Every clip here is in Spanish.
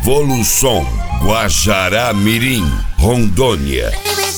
Evolução, Guajará Mirim, Rondônia.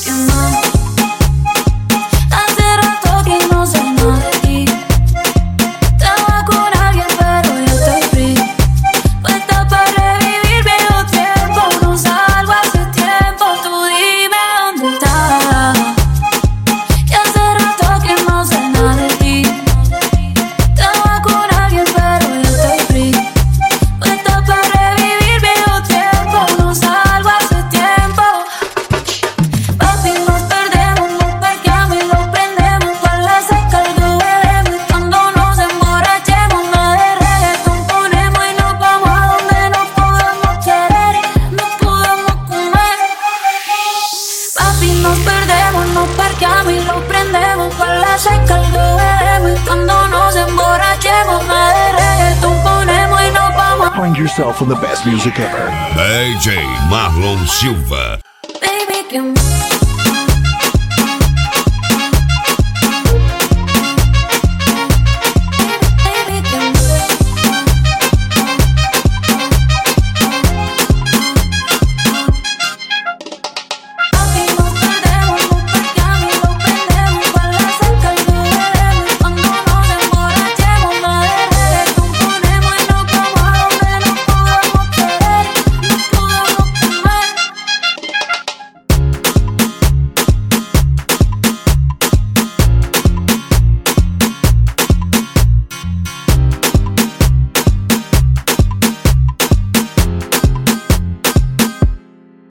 Nos perdemos, nos parqueamos y lo prendemos. Con la seca algo bebemos y cuando nos emborrachemos nada de reggaetón ponemos y nos vamos. Find yourself in the best music ever. DJ Marlon Silva. Baby, que